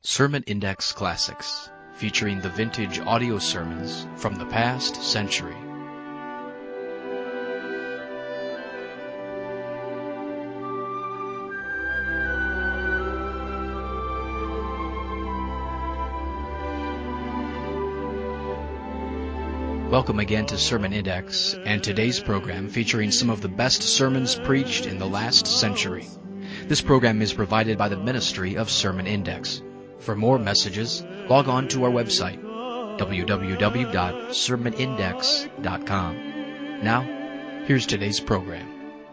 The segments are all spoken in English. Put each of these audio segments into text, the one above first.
Sermon Index Classics, featuring the vintage audio sermons from the past century. Welcome again to Sermon Index, and today's program featuring some of the best sermons preached in the last century. This program is provided by the Ministry of Sermon Index. For more messages, log on to our website, www.sermonindex.com. Now, here's today's program.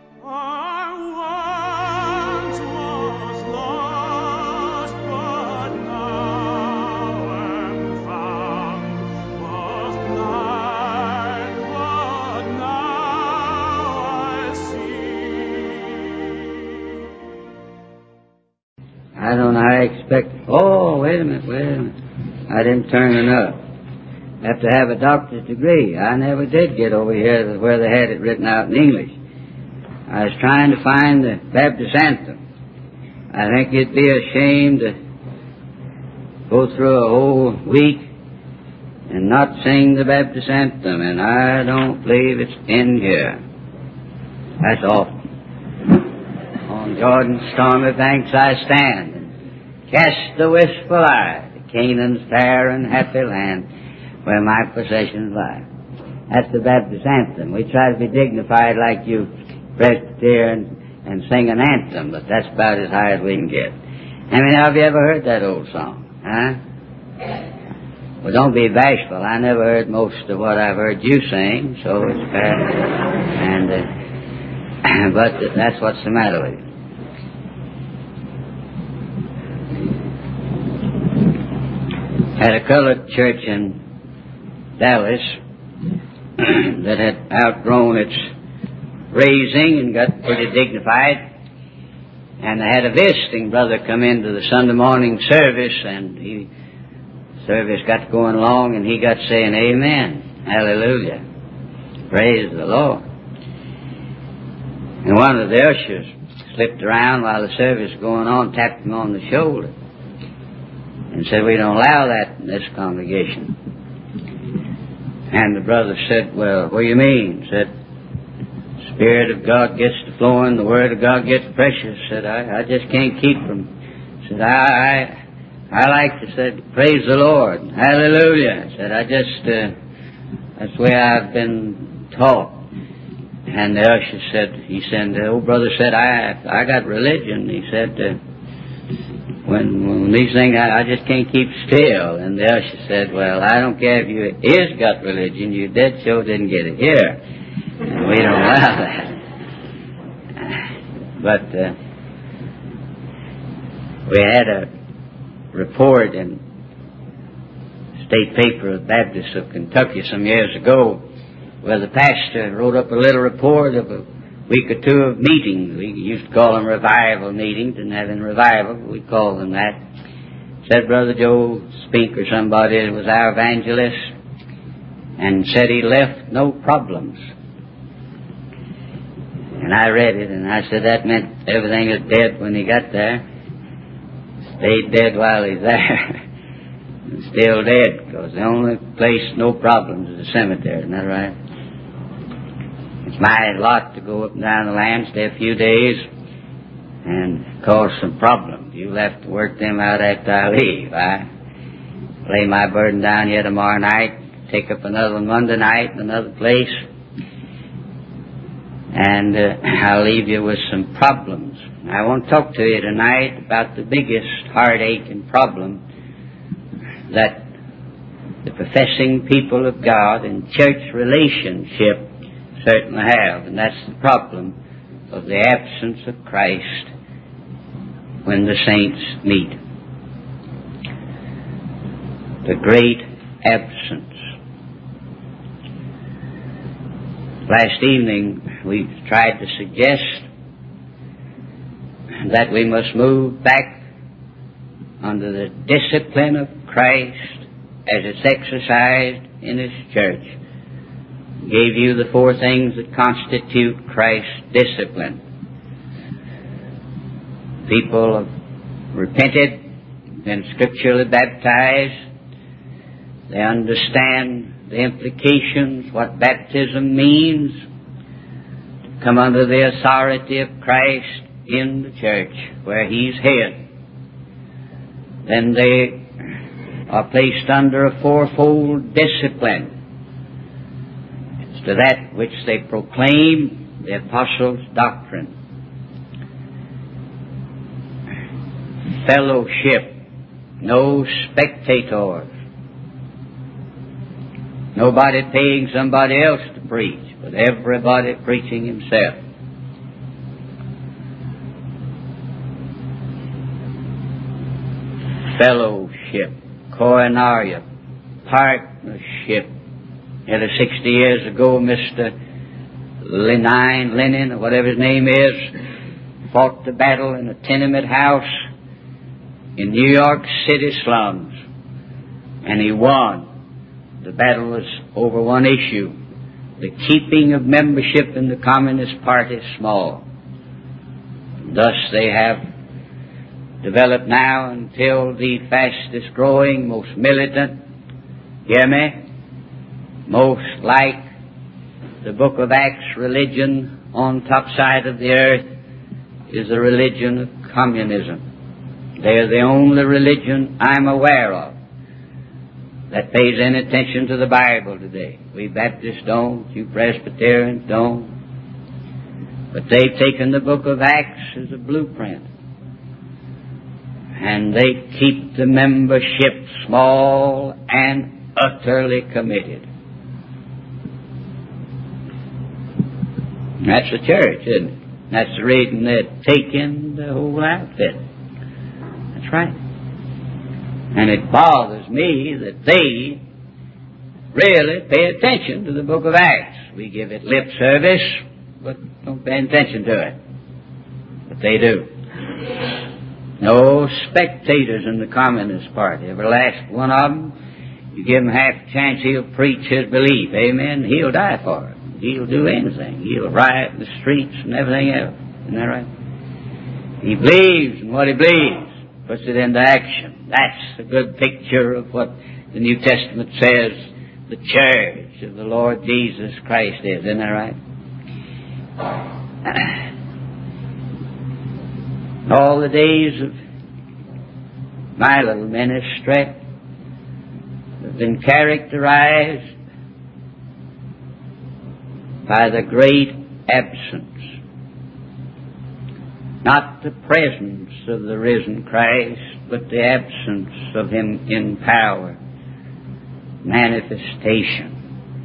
I don't know how I expect... Oh, wait a minute. I didn't turn enough. Have to have a doctor's degree. I never did get over here where they had it written out in English. I was trying to find the Baptist anthem. I think it'd be a shame to go through a whole week and not sing the Baptist anthem, and I don't believe it's in here. That's all. On Jordan's stormy banks I stand, cast the wistful eye to Canaan's fair and happy land, where my possessions lie. That's the Baptist anthem. We try to be dignified like you Presbyterians and sing an anthem, but that's about as high as we can get. How many of you ever heard that old song? Huh? Well, don't be bashful. I never heard most of what I've heard you sing, so it's bad. But that's what's the matter with you. Had a colored church in Dallas that had outgrown its raising and got pretty dignified, and they had a visiting brother come into the Sunday morning service, and service got going along, and he got saying, "Amen, hallelujah, praise the Lord." And one of the ushers slipped around while the service was going on, tapped him on the shoulder, and said, "We don't allow that in this congregation." And the brother said, "Well, what do you mean?" Said, "Spirit of God gets to flowing, the Word of God gets precious." Said, I just can't keep from. Said, I like to say, "Praise the Lord, hallelujah." Said, that's the way I've been taught. And the usher said, the old brother said, I got religion. He said, when these things, I just can't keep still. And the usher said, "Well, I don't care if you is got religion, you dead sure didn't get it here. And we don't allow that." But we had a report in State Paper of Baptists of Kentucky some years ago, where the pastor wrote up a little report of a week or two of meetings. We used to call them revival meetings, and having revival, we called them that. Said Brother Joe Spink or somebody that was our evangelist, and said he left no problems. And I read it, and I said that meant everything was dead when he got there. Stayed dead while he's there. And still dead, because the only place no problems is the cemetery, isn't that right? It's my lot to go up and down the land, stay a few days, and cause some problems. You'll have to work them out after I leave. I lay my burden down here tomorrow night, take up another one Monday night in another place, and I'll leave you with some problems. I want to talk to you tonight about the biggest heartache and problem that the professing people of God in church relationship certainly have, and that's the problem of the absence of Christ when the saints meet. The great absence. Last evening we tried to suggest that we must move back under the discipline of Christ as it's exercised in His church. Gave you the four things that constitute Christ's discipline. People have repented, been scripturally baptized. They understand the implications, what baptism means, to come under the authority of Christ in the church where He's head. Then they are placed under a fourfold discipline. As to that which they proclaim, the apostles' doctrine. Fellowship, no spectators. Nobody paying somebody else to preach, but everybody preaching himself. Fellowship, koinonia, partnership. Nearly 60 years ago, Mr. Lenin, or whatever his name is, fought the battle in a tenement house in New York City slums, and he won. The battle was over one issue: the keeping of membership in the Communist Party small. Thus they have developed now until the fastest growing, most militant, hear me, most like the book of Acts religion on top side of the earth is the religion of communism. They are the only religion I'm aware of that pays any attention to the Bible today. We Baptists don't, you Presbyterians don't. But they've taken the book of Acts as a blueprint. And they keep the membership small and utterly committed. That's the church, isn't it? That's the reason they're taking the whole outfit. That's right. And it bothers me that they really pay attention to the book of Acts. We give it lip service, but don't pay attention to it. But they do. No spectators in the Communist Party. Every last one of them, you give him half a chance, he'll preach his belief. Amen. He'll die for it. He'll do anything. He'll riot in the streets and everything else. Isn't that right? He believes in what he believes. Puts it into action. That's a good picture of what the New Testament says the church of the Lord Jesus Christ is. Isn't that right? All the days of my little ministry have been characterized by the great absence. Not the presence of the risen Christ, but the absence of Him in power, manifestation.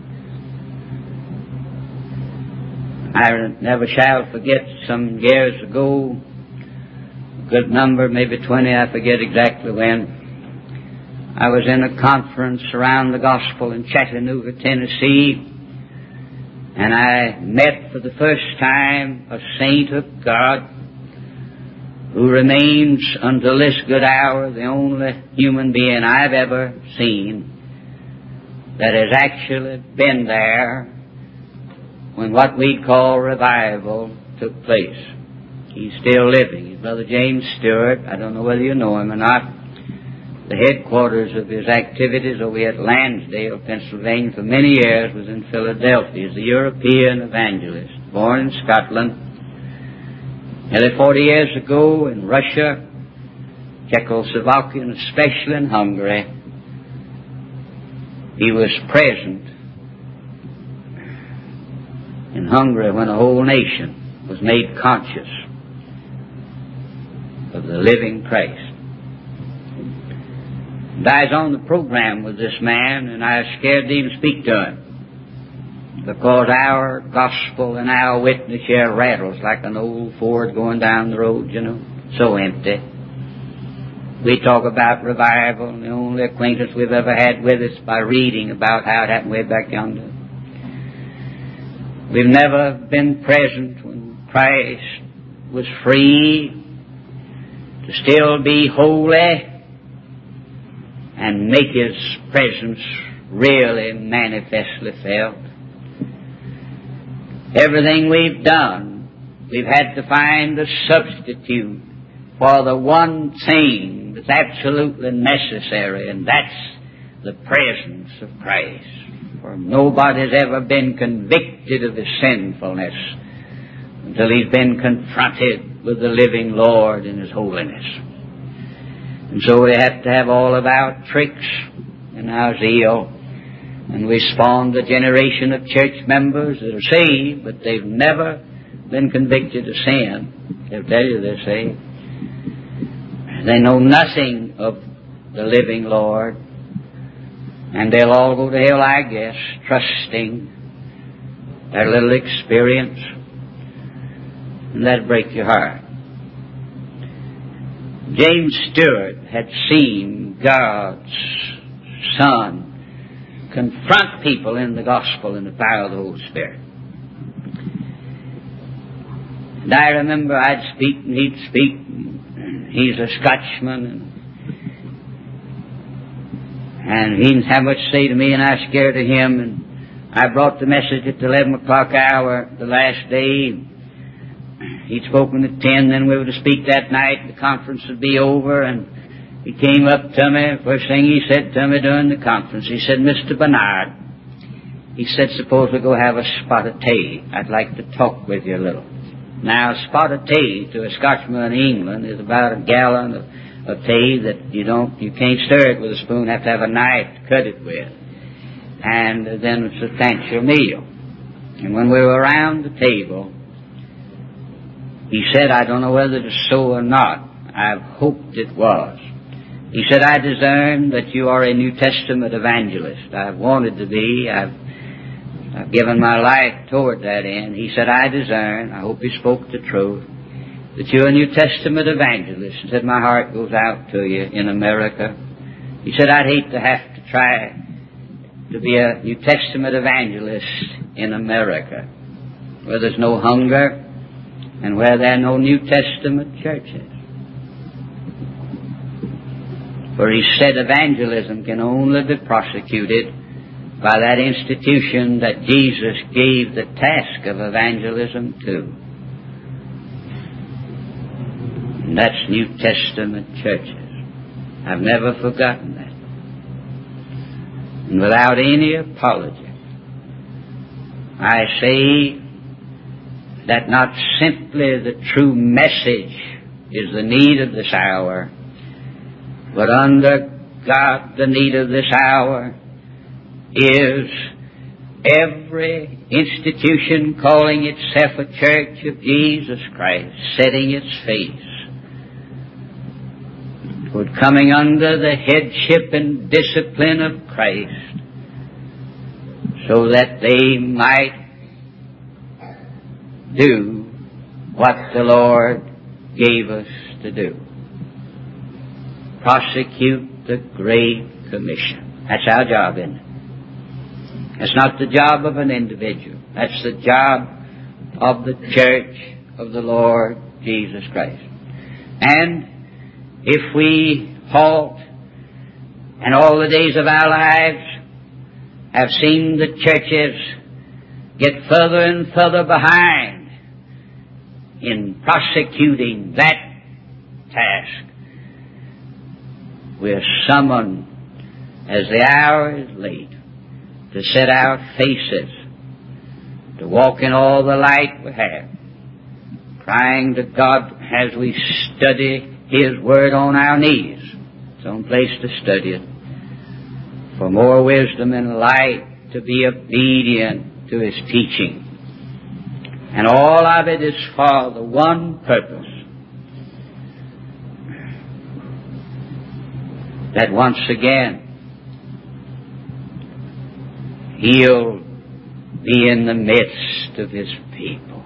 I never shall forget some years ago, a good number, maybe 20, I forget exactly when, I was in a conference around the gospel in Chattanooga, Tennessee, and I met for the first time a saint of God who remains until this good hour the only human being I've ever seen that has actually been there when what we call revival took place. He's still living. He's Brother James Stewart. I don't know whether you know him or not. The headquarters of his activities over at Lansdale, Pennsylvania, for many years was in Philadelphia. He's a European evangelist, born in Scotland. Nearly 40 years ago in Russia, Czechoslovakia, and especially in Hungary, he was present in Hungary when a whole nation was made conscious of the living Christ. And I was on the program with this man, and I was scared to even speak to him, because our gospel and our witness here rattles like an old Ford going down the road, you know, so empty. We talk about revival, and the only acquaintance we've ever had with it's by reading about how it happened way back yonder. We've never been present when Christ was free to still be holy and make His presence really manifestly felt. Everything we've done, we've had to find a substitute for the one thing that It's absolutely necessary, and that's the presence of Christ. For nobody's ever been convicted of his sinfulness until he's been confronted with the living Lord in his holiness. And so we have to have all of our tricks and our zeal, and we spawned a generation of church members that are saved, but they've never been convicted of sin. They'll tell you they're saved. They know nothing of the living Lord, and they'll all go to hell, I guess, trusting their little experience, and that'll break your heart. James Stewart had seen God's Son confront people in the gospel in the power of the Holy Spirit. And I remember I'd speak and he'd speak. He's a Scotchman, and he didn't have much to say to me, and I was scared of him. And I brought the message at the 11 o'clock hour the last day. He'd spoken at 10, then we were to speak that night. The conference would be over, and he came up to me. First thing he said to me during the conference, he said, "Mr. Bernard," he said, "suppose we go have a spot of tea. I'd like to talk with you a little." Now, a spot of tea to a Scotchman in England is about a gallon of tea that you can't stir it with a spoon, have to have a knife to cut it with. And then a substantial meal. And when we were around the table, he said, "I don't know whether it's so or not. I've hoped it was." He said, "I discern that you are a New Testament evangelist. I've wanted to be. I've given my life toward that end." He said, "I discern," I hope he spoke the truth, "that you're a New Testament evangelist." He said, "My heart goes out to you in America." He said, "I'd hate to have to try to be a New Testament evangelist in America, where there's no hunger and where there are no New Testament churches." For he said evangelism can only be prosecuted by that institution that Jesus gave the task of evangelism to. And that's New Testament churches. I've never forgotten that. And without any apology, I say that not simply the true message is the need of this hour, but under God the need of this hour is every institution calling itself a church of Jesus Christ, setting its face toward coming under the headship and discipline of Christ, so that they might do what the Lord gave us to do. Prosecute the Great Commission. That's our job, isn't it? That's not the job of an individual. That's the job of the church of the Lord Jesus Christ. And if we halt, and all the days of our lives have seen the churches get further and further behind in prosecuting that task, we're summoned, as the hour is late, to set our faces, to walk in all the light we have, crying to God as we study His Word on our knees. It's the only place to study it. For more wisdom and light, to be obedient to His teaching. And all of it is for the one purpose, that once again He'll be in the midst of His people.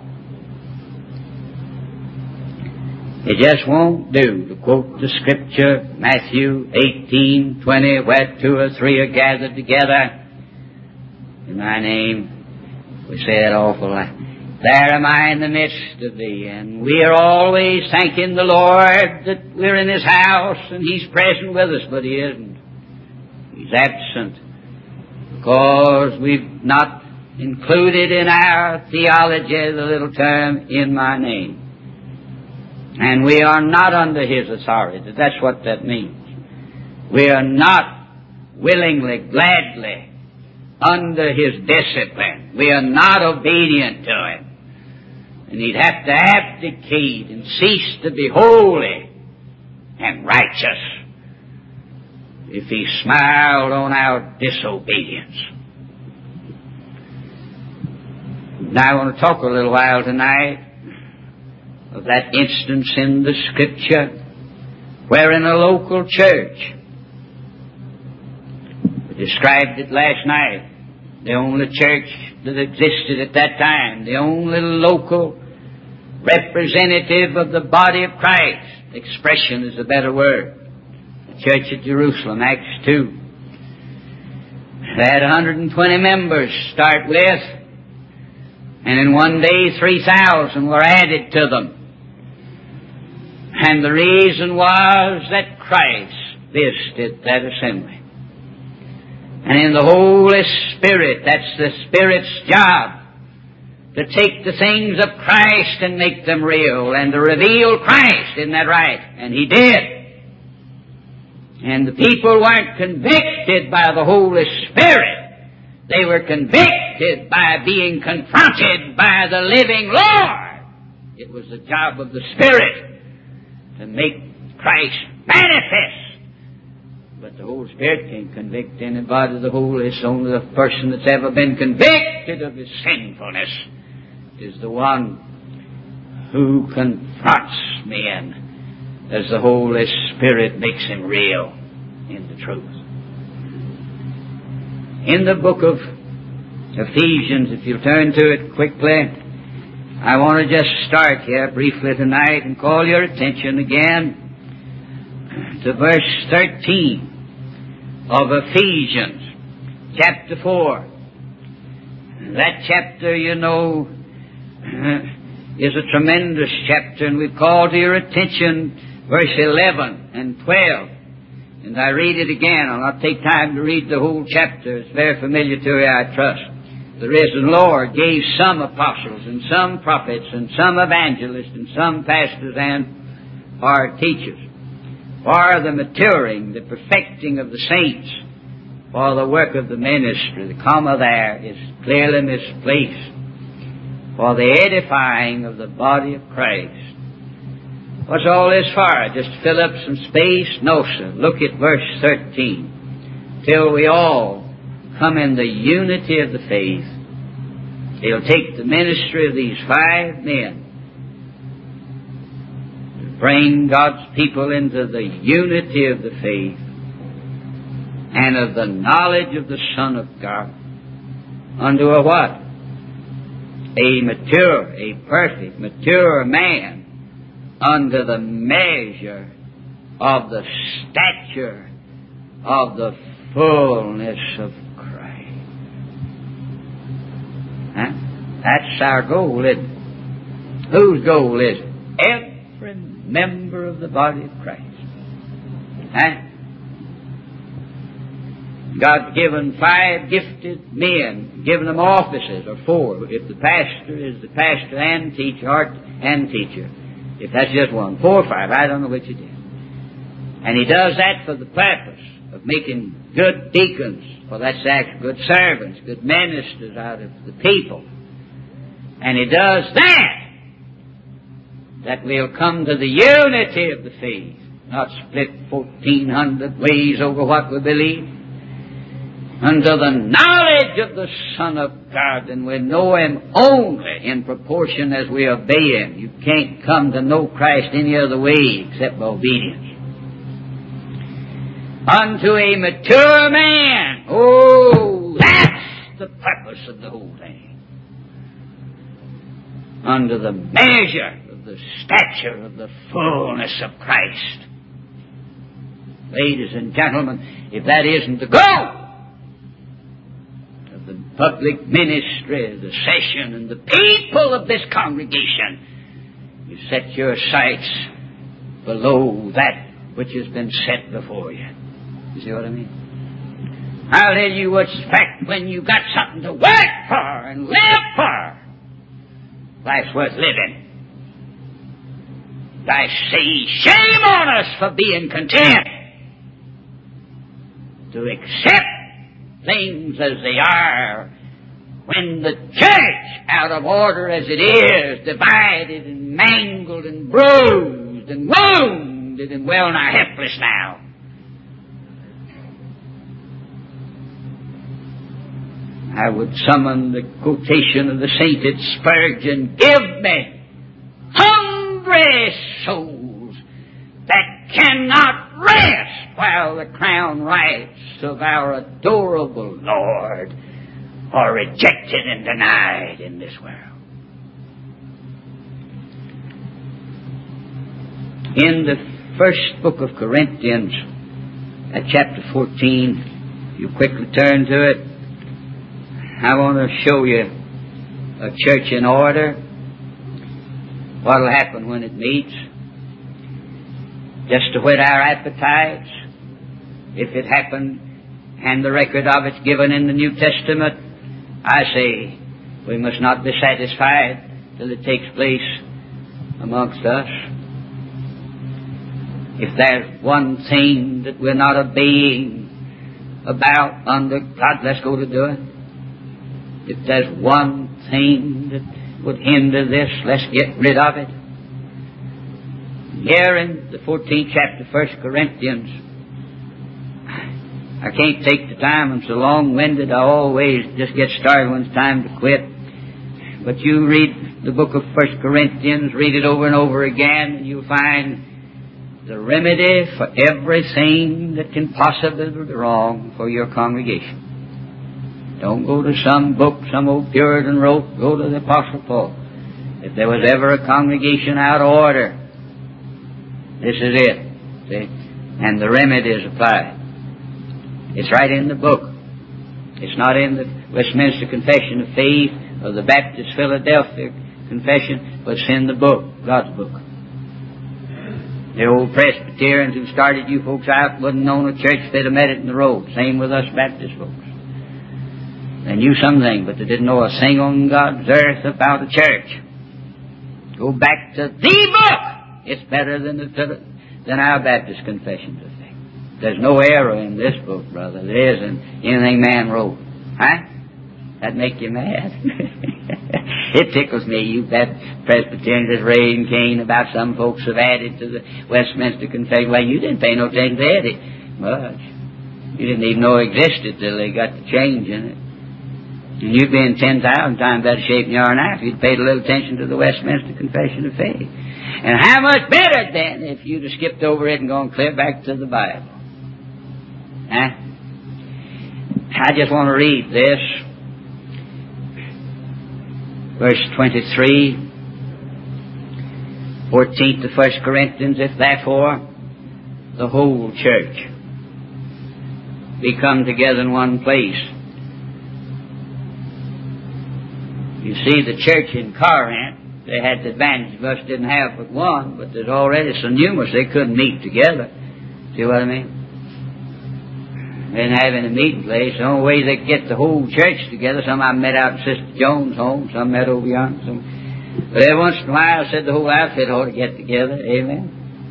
It just won't do to quote the Scripture, Matthew 18:20, where 2 or 3 are gathered together in my name. We say it awful like, there am I in the midst of thee. And we are always thanking the Lord that we're in His house and He's present with us, but He isn't. He's absent, because we've not included in our theology the little term, in my name. And we are not under His authority. That's what that means. We are not willingly, gladly under His discipline. We are not obedient to Him. And He'd have to abdicate and cease to be holy and righteous if He smiled on our disobedience. Now I want to talk a little while tonight of that instance in the Scripture where in a local church, we described it last night, the only church that existed at that time, the only local representative of the body of Christ. Expression is a better word. The church at Jerusalem, Acts 2. They had 120 members start with, and in one day 3,000 were added to them. And the reason was that Christ visited that assembly. And in the Holy Spirit, that's the Spirit's job, to take the things of Christ and make them real, and to reveal Christ, isn't that right? And He did. And the people weren't convicted by the Holy Spirit. They were convicted by being confronted by the living Lord. It was the job of the Spirit to make Christ manifest. But the Holy Spirit can't convict anybody of the Holy. It's only the person that's ever been convicted of his sinfulness is the one who confronts men as the Holy Spirit makes him real in the truth. In the book of Ephesians, if you'll turn to it quickly, I want to just start here briefly tonight and call your attention again to verse 13 of Ephesians, chapter 4. That chapter, you know, is a tremendous chapter, and we call to your attention verse 11 and 12. And I read it again. I'll not take time to read the whole chapter. It's very familiar to you, I trust. The risen Lord gave some apostles and some prophets and some evangelists and some pastors and or teachers for the maturing, the perfecting of the saints, for the work of the ministry. The comma there is clearly misplaced. For the edifying of the body of Christ. What's all this for? Just to fill up some space? No, sir. Look at verse 13. Till we all come in the unity of the faith. He'll take the ministry of these 5 men to bring God's people into the unity of the faith and of the knowledge of the Son of God. Unto a what? A mature, a perfect, mature man, under the measure of the stature of the fullness of Christ. Huh? That's our goal, isn't it? Whose goal is it? Every member of the body of Christ. Huh? God's given 5 gifted men, given them offices, or 4. If the pastor is the pastor and teacher, if that's just 1, 4 or 5, I don't know which it is. And He does that for the purpose of making good deacons, for that's actually good servants, good ministers out of the people. And He does that we'll come to the unity of the faith, not split 1,400 ways over what we believe, unto the knowledge of the Son of God, and we know Him only in proportion as we obey Him. You can't come to know Christ any other way except by obedience. Unto a mature man. Oh, that's the purpose of the whole thing. Under the measure of the stature of the fullness of Christ. Ladies and gentlemen, if that isn't the goal, the public ministry, the session, and the people of this congregation, you set your sights below that which has been set before you. You see what I mean? I'll tell you what's fact when you got something to work for and live for. Life's worth living. I say, shame on us for being content to accept things as they are when the church, out of order as it is, divided and mangled and bruised and wounded and well nigh helpless now. I would summon the quotation of the sainted Spurgeon, give me hungry souls that cannot rest while the crown rights of our adorable Lord are rejected and denied in this world. In the first book of Corinthians, at chapter 14, you quickly turn to it. I want to show you a church in order, what will happen when it meets, just to whet our appetites, if it happened, and the record of it's given in the New Testament. I say we must not be satisfied till it takes place amongst us. If there's one thing that we're not obeying about under God, let's go to do it. If there's one thing that would hinder this, let's get rid of it. Here in the 14th chapter, 1 Corinthians, I can't take the time, I'm so long-winded, I always just get started when it's time to quit. But you read the book of 1 Corinthians, read it over and over again, and you'll find the remedy for everything that can possibly be wrong for your congregation. Don't go to some book some old Puritan wrote. Go to the Apostle Paul. If there was ever a congregation out of order, this is it. See? And the remedy is applied. It's right in the book. It's not in the Westminster Confession of Faith or the Baptist Philadelphia Confession, but it's in the book, God's book. The old Presbyterians who started you folks out wouldn't known a church, they'd have met it in the road. Same with us Baptist folks. They knew something, but they didn't know a thing on God's earth about a church. Go back to the book. It's better than our Baptist confessions of faith. There's no error in this book, brother. There isn't anything man wrote. Huh? That'd make you mad. It tickles me, you Presbyterians just raising Cain about some folks have added to the Westminster Confession. Well, you didn't pay no attention to it much. You didn't even know it existed till they got the change in it. And you'd be in 10,000 times better shape than you are now if you'd paid a little attention to the Westminster Confession of Faith. And how much better then if you'd have skipped over it and gone clear back to the Bible. Huh? I just want to read this. Verse 23, 14th of 1 Corinthians, if therefore the whole church be come together in one place. You see, the church in Corinth, they had the advantage of us didn't have but one, but there's already so numerous they couldn't meet together. See what I mean? They didn't have any meeting place. The only way they could get the whole church together, some of them met out in Sister Jones' home, some met over yonder. But every once in a while, I said the whole outfit ought to get together. Amen?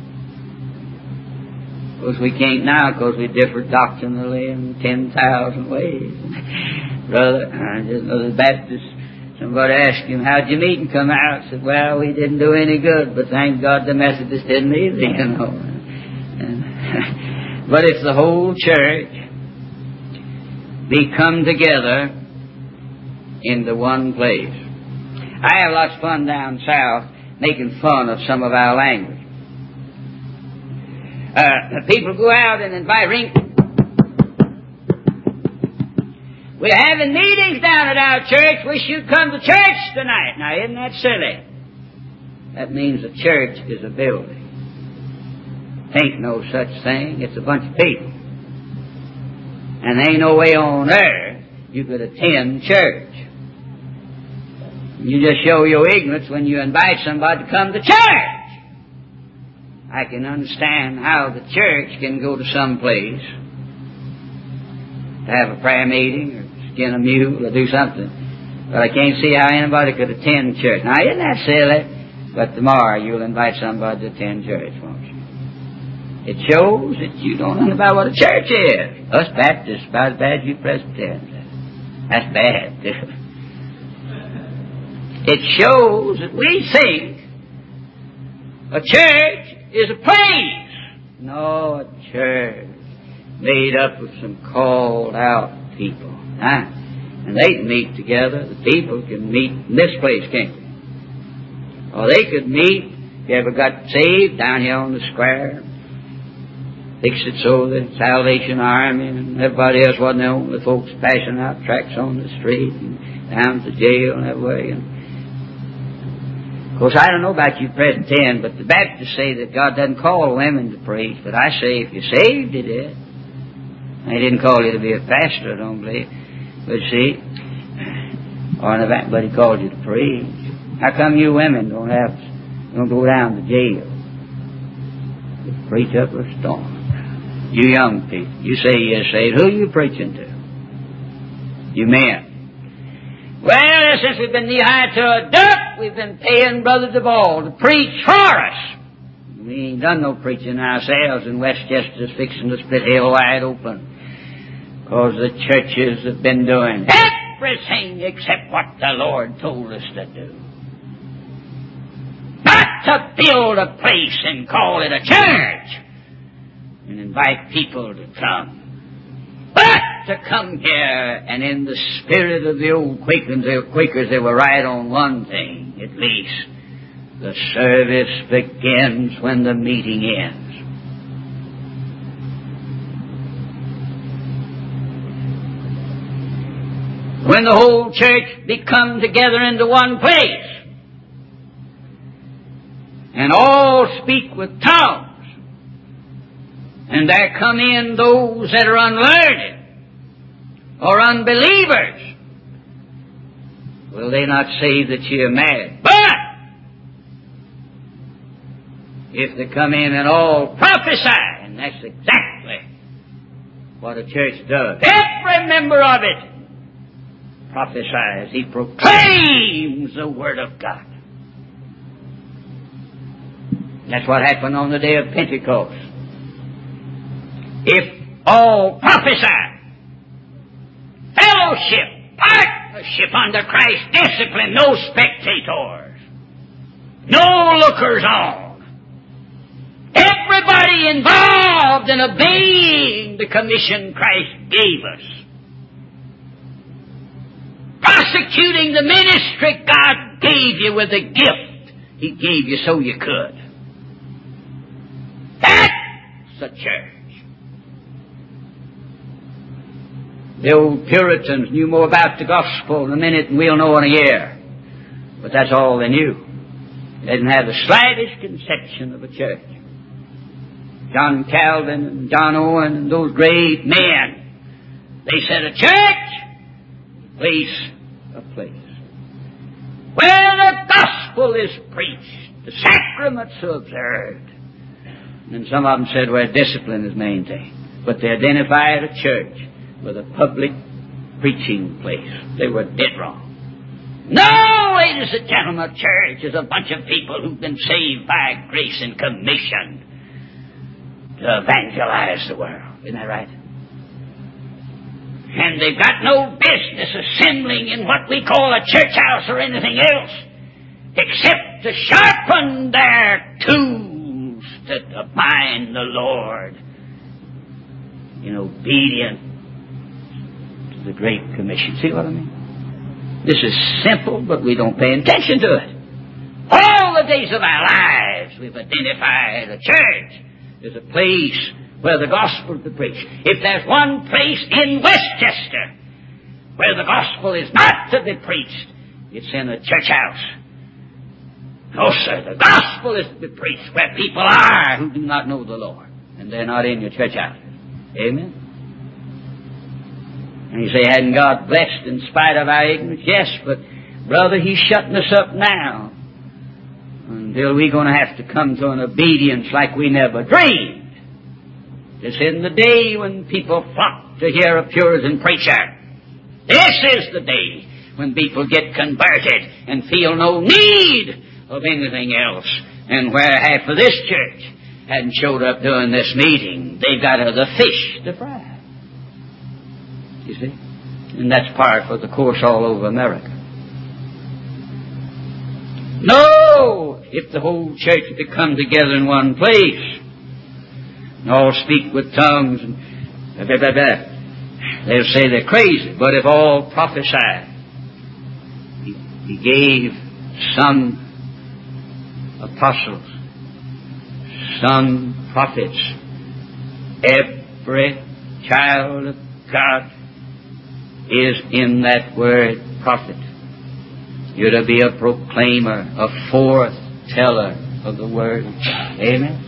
Of course, we can't now because we differ doctrinally in 10,000 ways. Brother, I just know the Baptist. Somebody asked him, how'd your meeting come out? I said, well, we didn't do any good, but thank God the Methodists didn't either, you know. But if the whole church be come together into one place. I have lots of fun down south making fun of some of our language. People go out and invite We're having meetings down at our church. Wish you'd come to church tonight. Now, isn't that silly? That means a church is a building. Ain't no such thing. It's a bunch of people. And there ain't no way on earth you could attend church. You just show your ignorance when you invite somebody to come to church. I can understand how the church can go to some place to have a prayer meeting or skin a mule or do something. But I can't see how anybody could attend church. Now, isn't that silly? But tomorrow you'll invite somebody to attend church, won't you? It shows that you don't know about what a church is. Us Baptists about as bad as you Presbyterians. That's bad. It shows that we think a church is a place. No, a church made up of some called out people. Huh? And they can meet together. The people can meet in this place, can't they? Or they could meet, if you ever got saved, down here on the square. Fix it so the Salvation Army and everybody else wasn't the only folks passing out tracts on the street and down to jail and that way. And of course, I don't know about you Presbyterian, but the Baptists say that God doesn't call women to preach. But I say if you're saved, He did. He didn't call you to be a pastor, I don't believe. But see, but He called you to preach. How come you women don't go down to jail? Just preach up a storm. You young people, you say you're saved. Who are you preaching to? You men. Well, since we've been knee-high to a duck, we've been paying Brother Duvall to preach for us. We ain't done no preaching ourselves, and Westchester's fixing to split hell wide open. Because the churches have been doing everything except what the Lord told us to do. Not to build a place and call it a church and invite people to come, but to come here and in the spirit of the old Quakers, they were right on one thing, at least. The service begins when the meeting ends. When the whole church be come together into one place, and all speak with tongues, and there come in those that are unlearned or unbelievers, will they not say that ye are mad? But if they come in and all prophesy, and that's exactly what a church does, every member of it prophesies. He proclaims the Word of God. That's what happened on the day of Pentecost. If all prophesy, fellowship, partnership under Christ's discipline, no spectators, no lookers on, everybody involved in obeying the commission Christ gave us, prosecuting the ministry God gave you with a gift He gave you so you could. That's a church. The old Puritans knew more about the gospel in a minute than we'll know in a year. But that's all they knew. They didn't have the slightest conception of a church. John Calvin and John Owen and those great men, they said a church, a place. Where the gospel is preached, the sacraments are observed. And some of them said where discipline is maintained. But they identified a church with a public preaching place. They were dead wrong. No, ladies and gentlemen, a church is a bunch of people who've been saved by grace and commissioned to evangelize the world. Isn't that right? And they've got no business assembling in what we call a church house or anything else, except to sharpen their tools to bind the Lord in obedience to the Great Commission. See what I mean? This is simple, but we don't pay attention to it. All the days of our lives, we've identified a church as a place where the gospel is preached. If there's one place in Westchester where the gospel is not to be preached, it's in a church house. No, sir, the gospel is to be preached where people are who do not know the Lord, and they're not in your church house. Amen? And you say, hadn't God blessed in spite of our ignorance? Yes, but brother, He's shutting us up now until we're going to have to come to an obedience like we never dreamed. It's in the day when people flock to hear a Puritan preacher. This is the day when people get converted and feel no need of anything else. And where half of this church hadn't showed up during this meeting, they got other fish to fry. You see? And that's par for the course all over America. No! If the whole church could come together in one place and all speak with tongues and blah, blah, blah, they'll say they're crazy. But if all prophesy, He gave some apostles, some prophets. Every child of God is in that word prophet. You're to be a proclaimer, a foreteller of the word. Amen.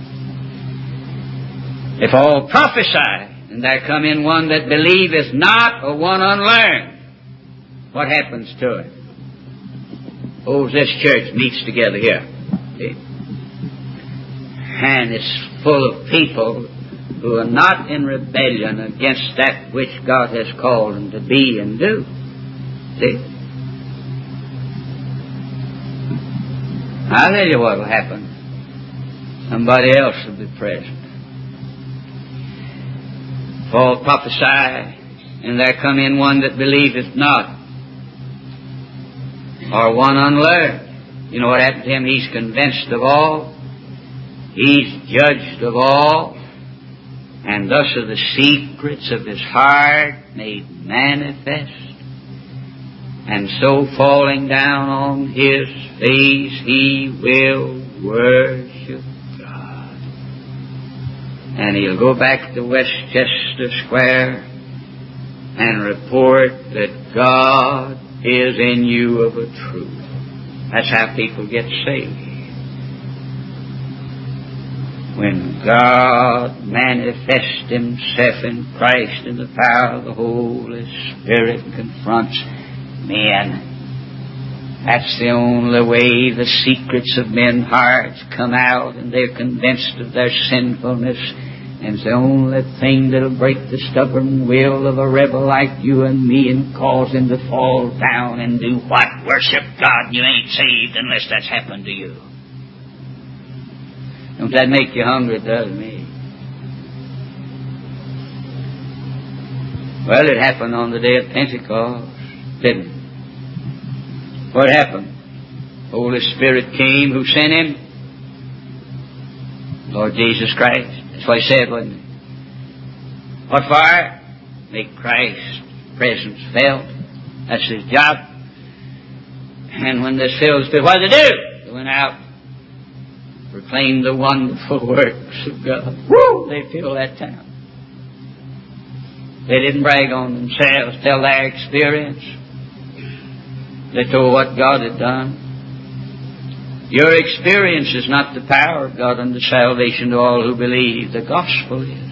If all prophesy, and there come in one that believeth not, or one unlearned, what happens to it? Oh, this church meets together here. See? And it's full of people who are not in rebellion against that which God has called them to be and do. See? I'll tell you what will happen. Somebody else will be present. If all prophesy, and there come in one that believeth not, or one unlearned. You know what happened to him? He's convinced of all. He's judged of all. And thus are the secrets of his heart made manifest. And so falling down on his face, he will worship God. And he'll go back to Westchester Square and report that God is in you of a truth. That's how people get saved. When God manifests Himself in Christ in the power of the Holy Spirit and confronts men, that's the only way the secrets of men's hearts come out, and they're convinced of their sinfulness. And it's the only thing that'll break the stubborn will of a rebel like you and me and cause him to fall down and do what? Worship God. You ain't saved unless that's happened to you. Don't that make you hungry? It does me. Well, it happened on the day of Pentecost, didn't it? What happened? Holy Spirit came. Who sent Him? Lord Jesus Christ. That's what He said, wasn't it? What for? Make Christ's presence felt. That's His job. And when this filled the Spirit, what did they do? They went out, proclaimed the wonderful works of God. Woo! They filled that town. They didn't brag on themselves, tell their experience. They told what God had done. Your experience is not the power of God unto salvation to all who believe. The gospel is.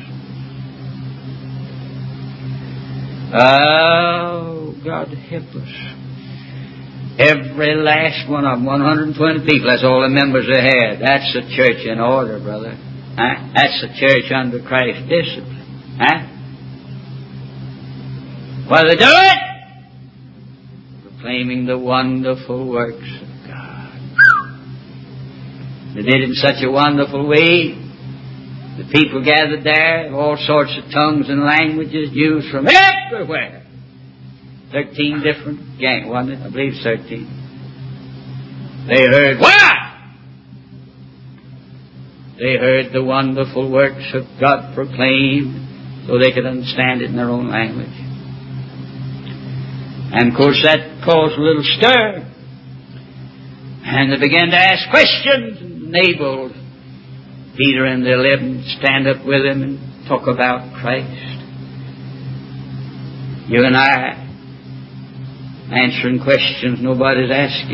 Oh, God help us. Every last one of them, 120 people, that's all the members they had. That's the church in order, brother. Huh? That's the church under Christ's discipline. Huh? What do they do it? Proclaiming the wonderful works of God. They did it in such a wonderful way. The people gathered there, all sorts of tongues and languages used from everywhere. 13 different gangs, wasn't it? I believe 13. They heard what? They heard the wonderful works of God proclaimed so they could understand it in their own language. And of course that caused a little stir. And they began to ask questions and enabled Peter and the 11 to stand up with him and talk about Christ. You and I answering questions nobody's asking.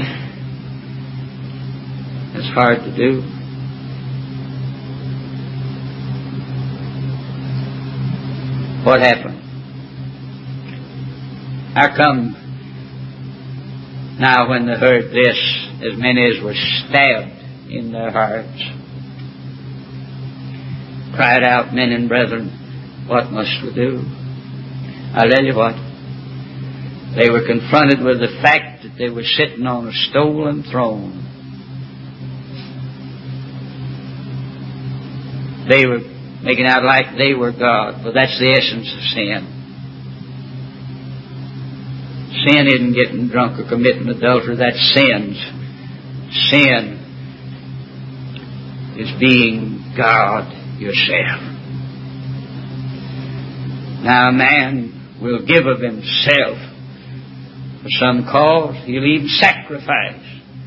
It's hard to do. What happened? How come now when they heard this, as many as were stabbed in their hearts, cried out, men and brethren, what must we do? I'll tell you what. They were confronted with the fact that they were sitting on a stolen throne. They were making out like they were God. Well, that's the essence of sin. Sin isn't getting drunk or committing adultery. That's sins. Sin is being God yourself. Now a man will give of himself for some cause. He'll even sacrifice.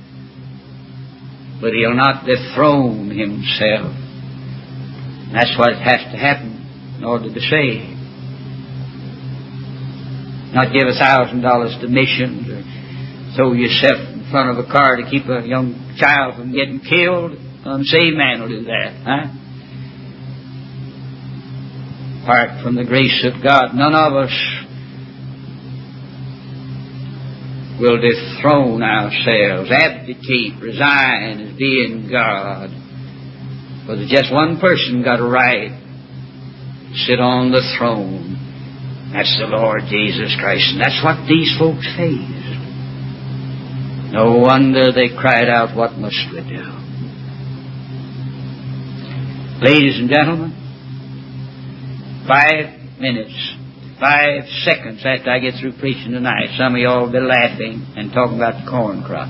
But he'll not dethrone himself. That's what has to happen in order to save. Not give $1,000 to missions or throw yourself in front of a car to keep a young child from getting killed. An unsaved man will do that. Apart from the grace of God, none of us will dethrone ourselves, abdicate, resign as being God. For there's just one person got a right to sit on the throne. That's the Lord Jesus Christ. And that's what these folks faced. No wonder they cried out, what must we do? Ladies and gentlemen, 5 minutes, 5 seconds after I get through preaching tonight, some of y'all will be laughing and talking about the corn crop.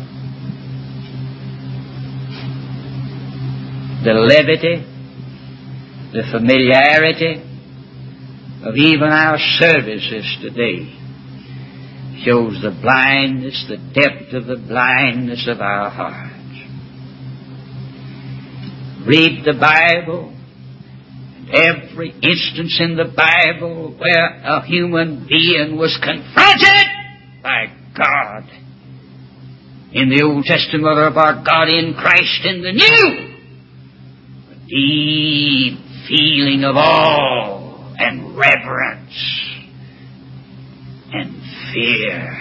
The levity, the familiarity of even our services today shows the blindness, the depth of the blindness of our hearts. Read the Bible, and every instance in the Bible where a human being was confronted by God. In the Old Testament of our God in Christ, in the New, a deep feeling of awe and reverence and fear.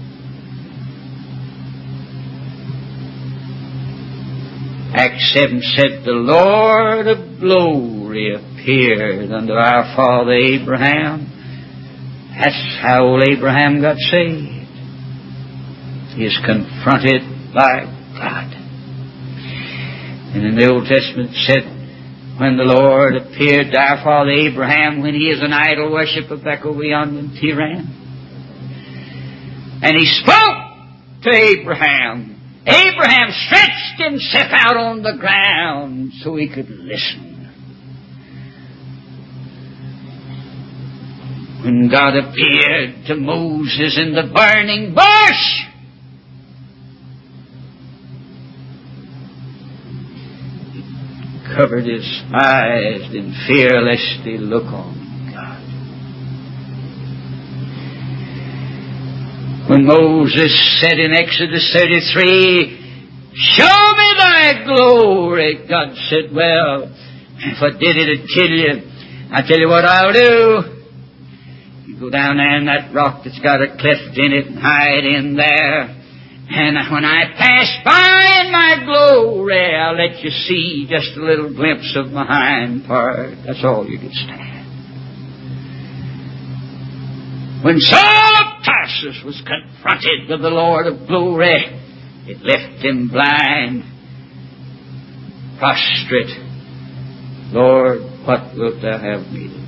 Acts 7 said, the Lord of glory appeared unto our father Abraham. That's how old Abraham got saved. He is confronted by God. And in the Old Testament it said, when the Lord appeared to our father Abraham, when he is an idol worshiper back over yonder in Tehran. And he spoke to Abraham. Abraham stretched himself out on the ground so he could listen. When God appeared to Moses in the burning bush, covered his eyes in fear lest he look on God. When Moses said in Exodus 33, show me thy glory, God said, well, if I did it, it'd kill you. I tell you what I'll do. You go down there in that rock that's got a cleft in it and hide in there. And when I pass by in my glory, I'll let you see just a little glimpse of my hind part. That's all you can stand. When Saul of Tarsus was confronted with the Lord of glory, it left him blind, prostrate. Lord, what wilt thou have me to do?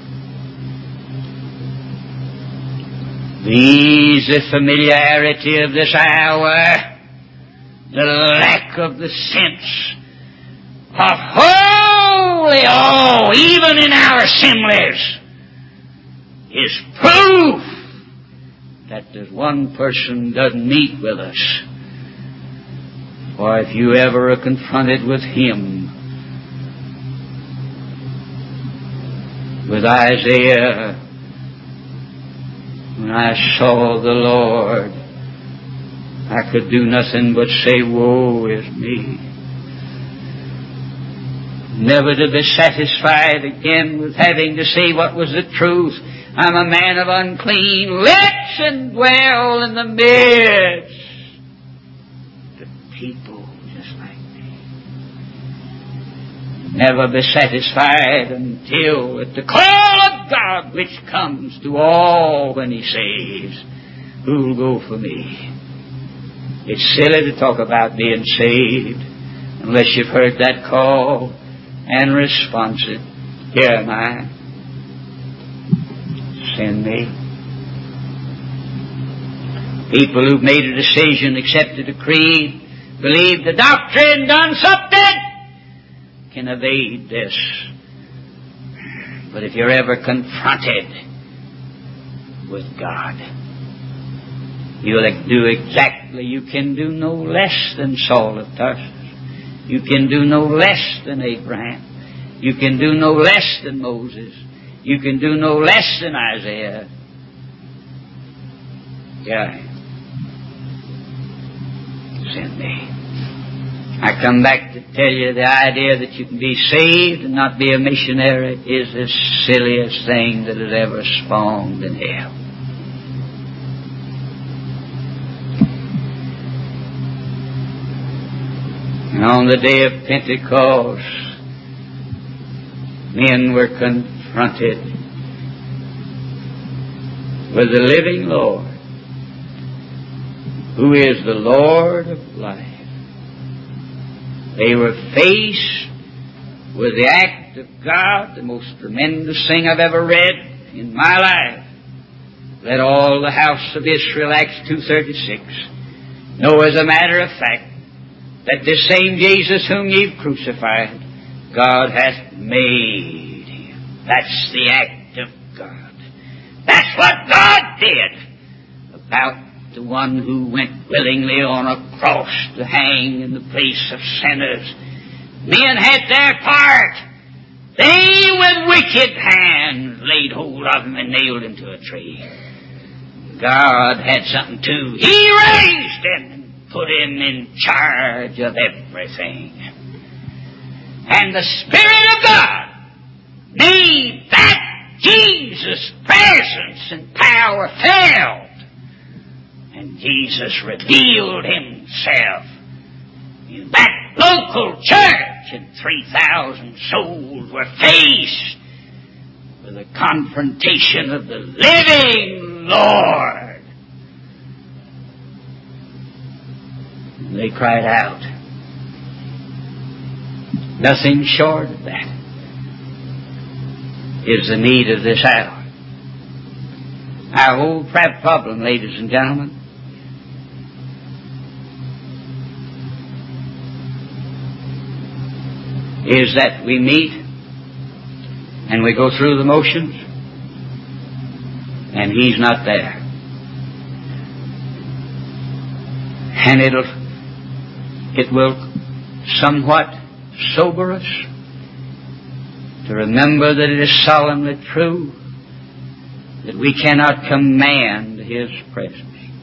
These, the familiarity of this hour, the lack of the sense of holy awe, even in our assemblies, is proof that there's one person doesn't meet with us. For if you ever are confronted with him, with Isaiah, when I saw the Lord, I could do nothing but say, woe is me. Never to be satisfied again with having to say what was the truth. I'm a man of unclean lips and dwell in the midst of people just like me. Never be satisfied until at the call of God which comes to all when he saves, who'll go for me? It's silly to talk about being saved unless you've heard that call and responsive. Here am I. Send me. People who've made a decision, accepted a creed, believed the doctrine, done something, can evade this. But if you're ever confronted with God, you'll do exactly. You can do no less than Saul of Tarsus. You can do no less than Abraham. You can do no less than Moses. You can do no less than Isaiah. Yeah. Send me. I come back to tell you the idea that you can be saved and not be a missionary is the silliest thing that has ever spawned in hell. And on the day of Pentecost, men were confronted with the living Lord, who is the Lord of life. They were faced with the act of God, the most tremendous thing I've ever read in my life. Let all the house of Israel, Acts 2:36, know as a matter of fact that this same Jesus whom ye've crucified, God hath made him. That's the act of God. That's what God did about the one who went willingly on a cross to hang in the place of sinners. Men had their part. They with wicked hands laid hold of him and nailed him to a tree. God had something too. He raised him and put him in charge of everything. And the Spirit of God made that Jesus' presence and power felt. And Jesus revealed himself in that local church, and 3,000 souls were faced with the confrontation of the living Lord. And they cried out. Nothing short of that is the need of this hour. Our whole problem, ladies and gentlemen, is that we meet and we go through the motions and He's not there. And it will somewhat sober us to remember that it is solemnly true that we cannot command His presence.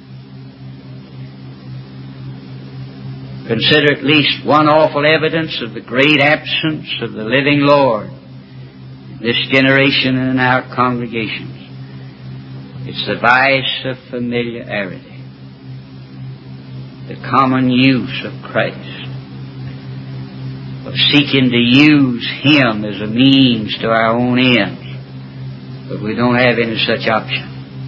Consider at least one awful evidence of the great absence of the living Lord in this generation and in our congregations. It's the vice of familiarity, the common use of Christ, of seeking to use Him as a means to our own ends. But we don't have any such option.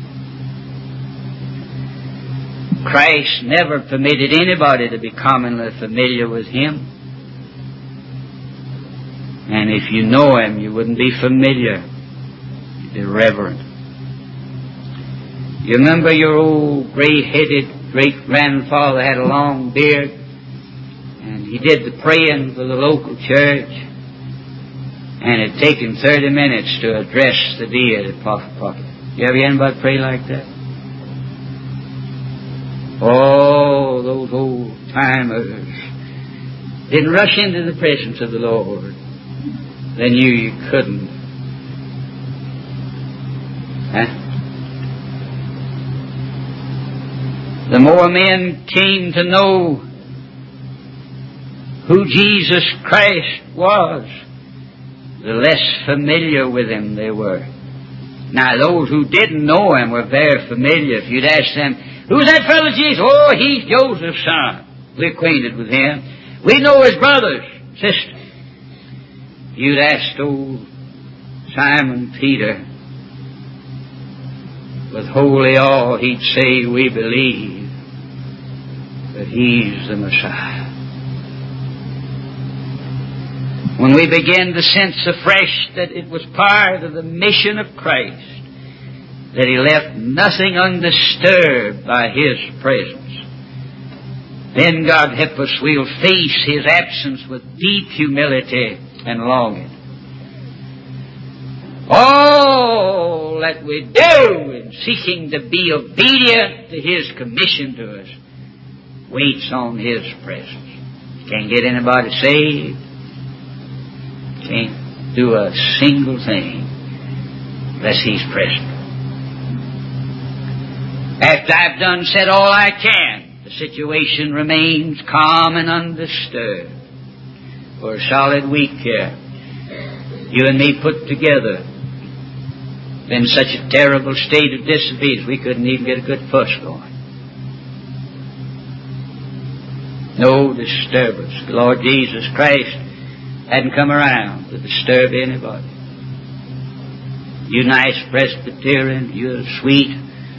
Christ never permitted anybody to be commonly familiar with Him. And if you know Him, you wouldn't be familiar. You'd be reverent. You remember your old gray-headed great-grandfather had a long beard, and he did the praying for the local church, and it had taken 30 minutes to address the deity. You ever hear anybody pray like that? Oh, those old timers didn't rush into the presence of the Lord. They knew you couldn't. The more men came to know who Jesus Christ was, the less familiar with Him they were. Now, those who didn't know Him were very familiar. If you'd ask them, who's that fellow Jesus? Oh, he's Joseph's son. We're acquainted with him. We know his brothers, sisters. You'd ask old Simon Peter, with holy awe, he'd say, we believe that He's the Messiah. when we began to sense afresh that it was part of the mission of Christ, that He left nothing undisturbed by His presence, then, God help us, we'll face His absence with deep humility and longing. All that we do in seeking to be obedient to His commission to us waits on His presence. Can't get anybody saved. Can't do a single thing unless He's present. After I've done said all I can, the situation remains calm and undisturbed. For a solid week here, you and me put together, in such a terrible state of disobedience we couldn't even get a good fuss going. No disturbance. The Lord Jesus Christ hadn't come around to disturb anybody. You nice Presbyterian, you're sweet.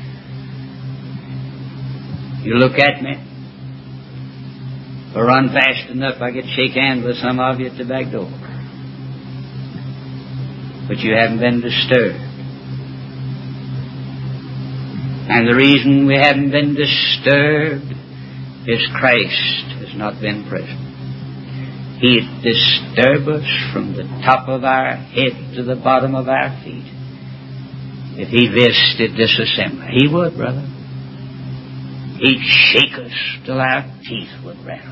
You look at me. If I run fast enough, I get to shake hands with some of you at the back door. But you haven't been disturbed. And the reason we haven't been disturbed is Christ has not been present. He'd disturb us from the top of our head to the bottom of our feet if He visited this assembly. He would, brother. He'd shake us till our teeth would rattle.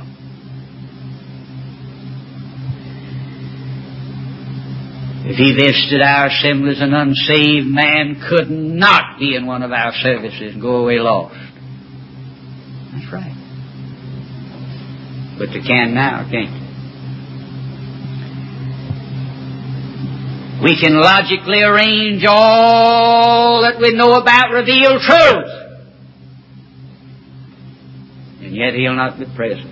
If He visited our assemblies, an unsaved man could not be in one of our services and go away lost. That's right. But they can now, can't they? We can logically arrange all that we know about revealed truth. And yet He'll not be present.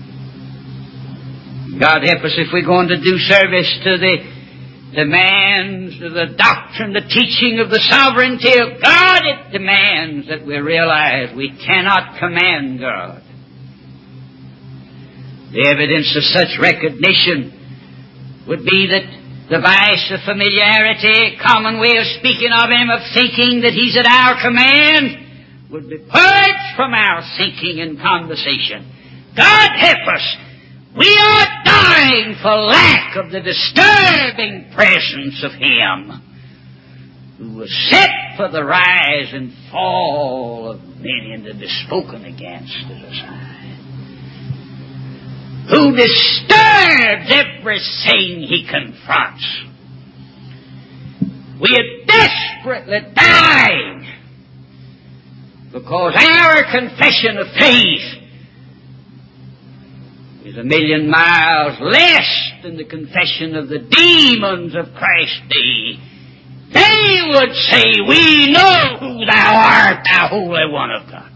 God help us if we're going to do service to the demands of the doctrine, the teaching of the sovereignty of God. It demands that we realize we cannot command God. The evidence of such recognition would be that the vice of familiarity, common way of speaking of Him, of thinking that He's at our command, would be purged from our thinking and conversation. God help us! We are dying for lack of the disturbing presence of Him who was set for the rise and fall of many and to be spoken against as a sign, who disturbs everything He confronts. We are desperately dying because our confession of faith is 1,000,000 miles less than the confession of the demons of Christ's day. They would say, "We know who Thou art, Thou Holy One of God."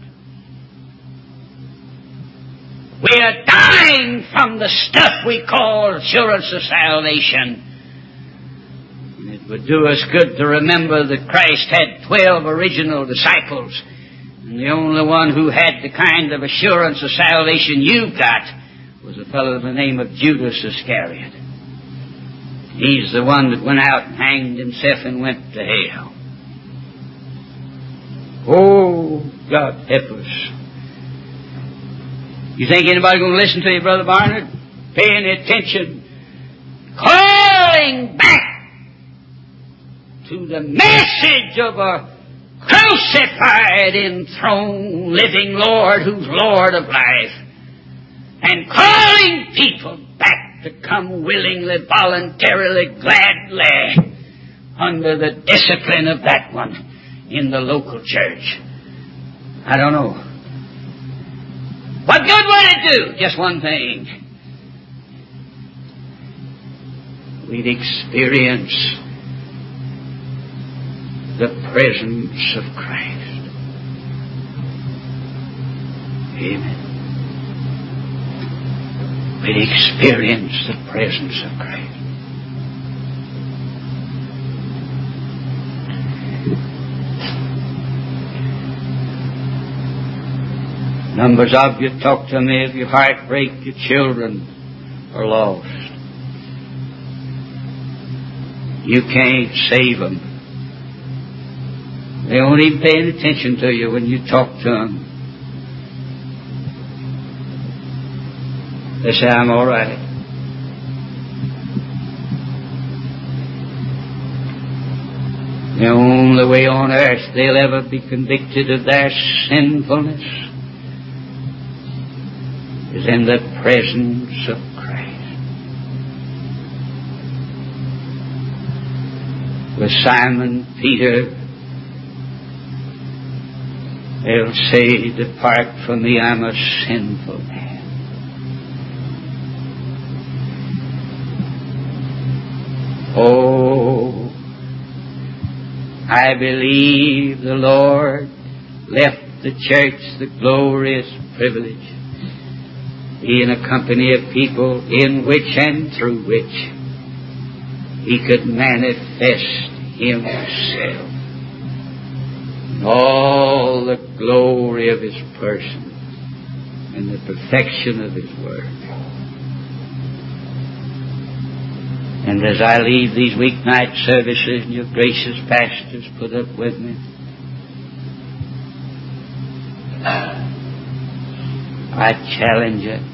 We are dying from the stuff we call assurance of salvation. And it would do us good to remember that Christ had 12 original disciples, and the only one who had the kind of assurance of salvation you've got was a fellow by the name of Judas Iscariot. He's the one that went out and hanged himself and went to hell. Oh, God help us. You think anybody going to listen to you, Brother Barnard? Pay any attention. Calling back to the message of a crucified, enthroned, living Lord who's Lord of life. And calling people back to come willingly, voluntarily, gladly under the discipline of that one in the local church. I don't know. What good would it do? Just one thing. We'd experience the presence of Christ. Amen. We'd experience the presence of Christ. Numbers of you talk to me of your heartbreak, your children are lost. You can't save them. They won't even pay any attention to you when you talk to them. They say, I'm all right. The only way on earth they'll ever be convicted of their sinfulness is in the presence of Christ. With Simon Peter, they'll say, depart from me, I'm a sinful man. Oh, I believe the Lord left the church the glorious privilege being a company of people in which and through which He could manifest Himself in all the glory of His person and the perfection of His Word. And as I leave these weeknight services, and your gracious pastors put up with me, I challenge you.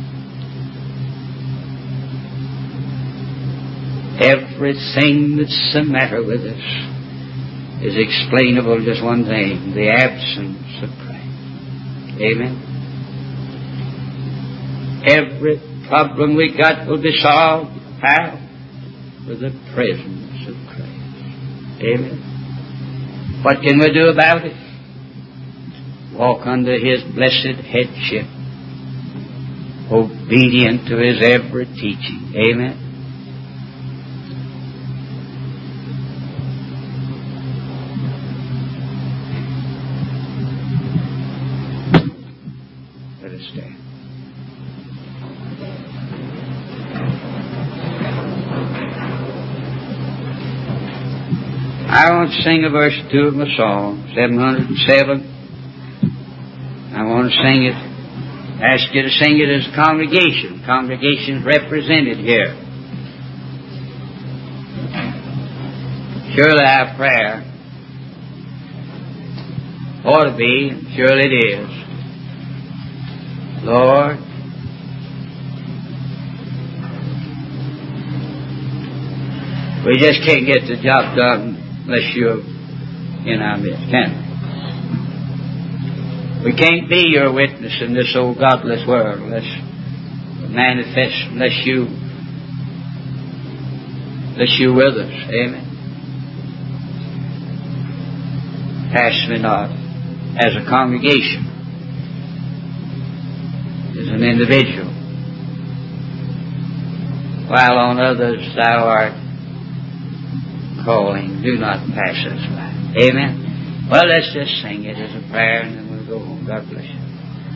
Everything that's the matter with us is explainable just one thing: the absence of Christ. Amen. Every problem we got will be solved. How? With the presence of Christ. Amen. What can we do about it? Walk under His blessed headship, obedient to His every teaching. Amen. Let us stand. I want to sing a verse or two of my song, 707. I want to sing it, ask you to sing it as a congregation. Congregation's represented here. Surely our prayer ought to be, and surely it is, Lord, we just can't get the job done unless you're in our midst, can we? We can't be your witness in this old godless world unless you're with us. Amen. Pass me not as a congregation, as an individual, while on others thou art calling. Do not pass us by. Amen. Well, let's just sing it as a prayer and then we'll go home. God bless you.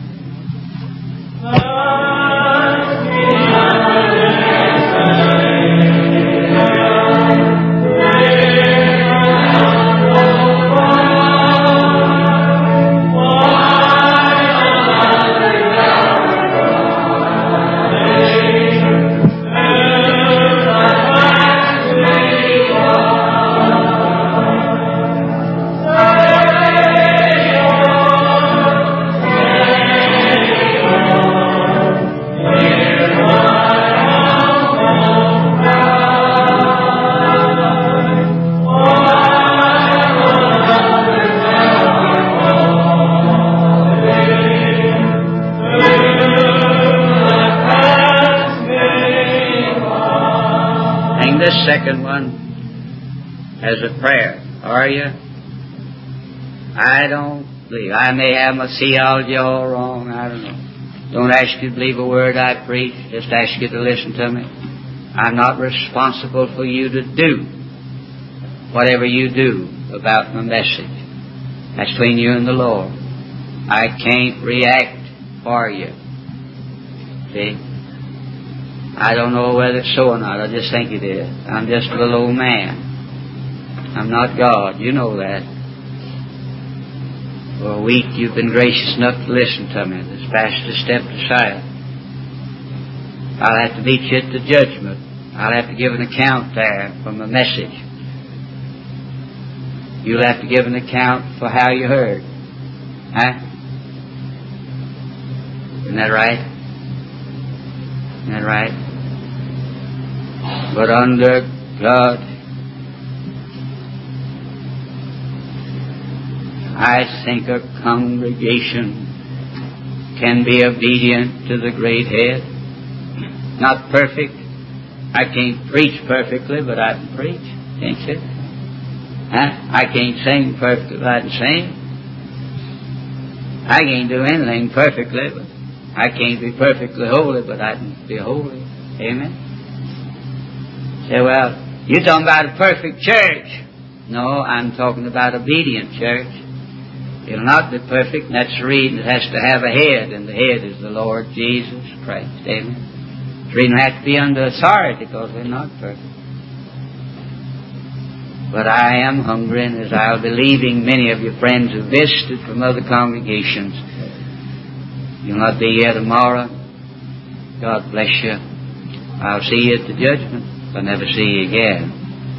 Second one as a prayer. Are you? I don't believe. I may have my theology all wrong. I don't know. Don't ask you to believe a word I preach. Just ask you to listen to me. I'm not responsible for you to do whatever you do about my message. That's between you and the Lord. I can't react for you. See? I don't know whether it's so or not. I just think it is. I'm just a little old man. I'm not God. You know that. For a week you've been gracious enough to listen to me. This pastor stepped aside. I'll have to meet you at the judgment. I'll have to give an account there for my message. You'll have to give an account for how you heard. Huh? Isn't that right? Isn't that right? But under God, I think a congregation can be obedient to the great head. Not perfect. I can't preach perfectly, but I can preach. Can't you? Huh? I can't sing perfectly, but I can sing. I can't do anything perfectly, but I can't be perfectly holy, but I can be holy. Amen? Say, well, you're talking about a perfect church. No, I'm talking about obedient church. It'll not be perfect, and that's the reason it has to have a head, and the head is the Lord Jesus Christ. Amen? The reason it has to be under authority, because we're not perfect. But I am hungry, and as I'll be leaving many of your friends who visited from other congregations, you'll not be here tomorrow. God bless you. I'll see you at the judgment. I'll never see you again.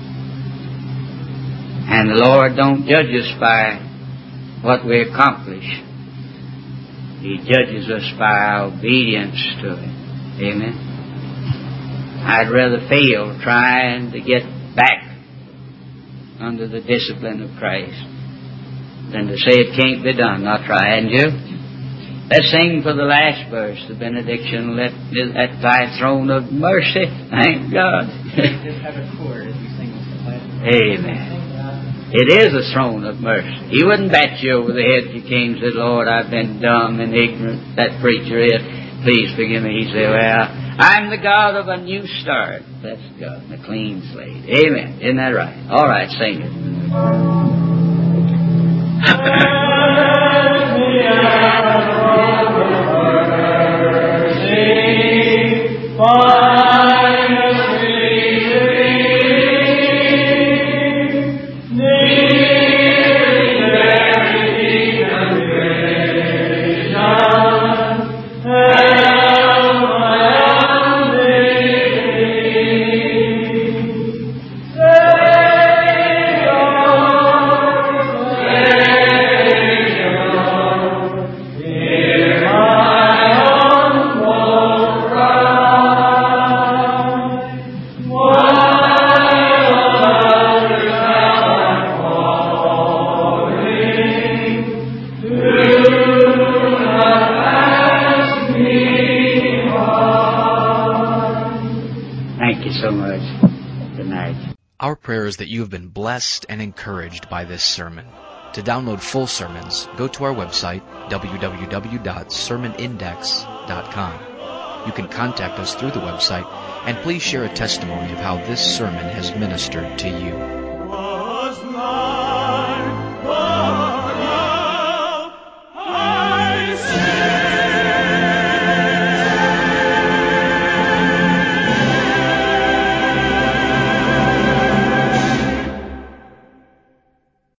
And the Lord don't judge us by what we accomplish. He judges us by our obedience to Him. Amen. I'd rather fail trying to get back under the discipline of Christ than to say it can't be done. Not try, hadn't you? Let's sing for the last verse, the benediction, let at thy throne of mercy. Thank God. Just have a chord as we sing this last verse. Amen. It is a throne of mercy. He wouldn't bat you over the head if you came and said, Lord, I've been dumb and ignorant. That preacher is. Please forgive me. He'd say, well, I'm the God of a new start. That's God, a clean slate. Amen. Isn't that right? All right, sing it. Our prayer is that you have been blessed and encouraged by this sermon. To download full sermons, go to our website, www.sermonindex.com. You can contact us through the website, and please share a testimony of how this sermon has ministered to you.